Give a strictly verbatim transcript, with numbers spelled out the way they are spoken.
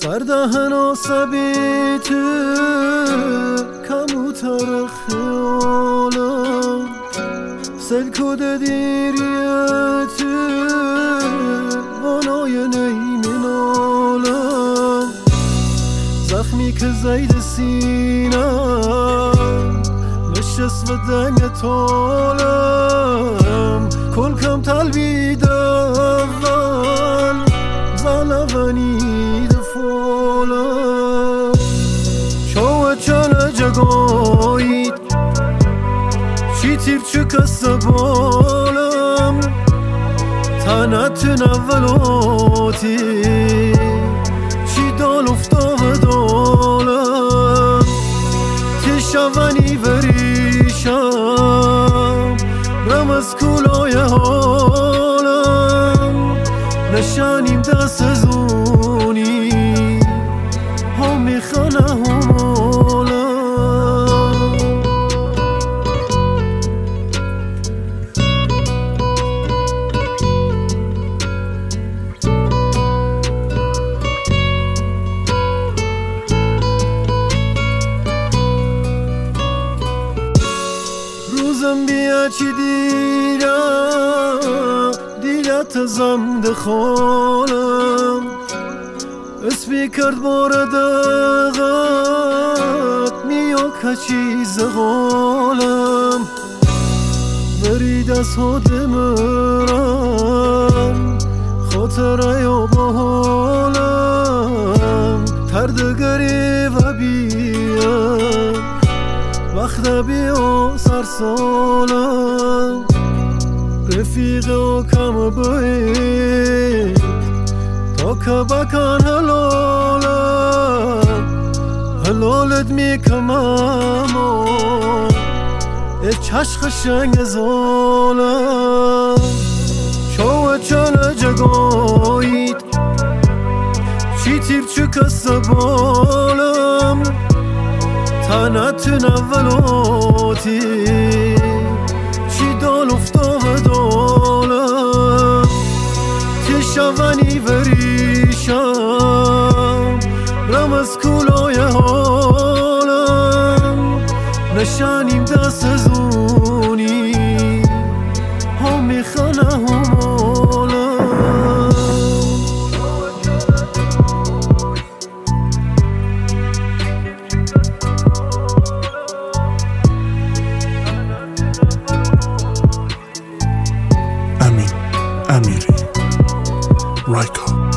بردهن آسبیت کموتر خیالم سلکود دیریت بانای نیمینالم زخمی که زید سینم نشست و دنگ طالم کل کم تلوید اول زلونی دفالم شو چل جگایید چی تیر چه کس بالم تنت نولاتی چی دال افتاو دالم تشونی وریشم رم از کولای حالم نشانیم دست زونی هم میخانه همالم روزم بیا چی دیرم دیلت زمد خالم اسمی کرد بارد اغت میا کچی زغالم برید از حد مرم خاطره یا بحالم تردگری و بیم وقت بیا سرسالم رفیق و کم باید تا که بکن حلالم حلالت میکم اما ای چشق شنگ زالم شو چل جگایید چی تیر چه کس بالم تنت نولاتی چی دال افتاو دالم تشونی وریشم رم از کولای حالم نشانیم دست زونی هم میخانه همالم Amin Amiri Raika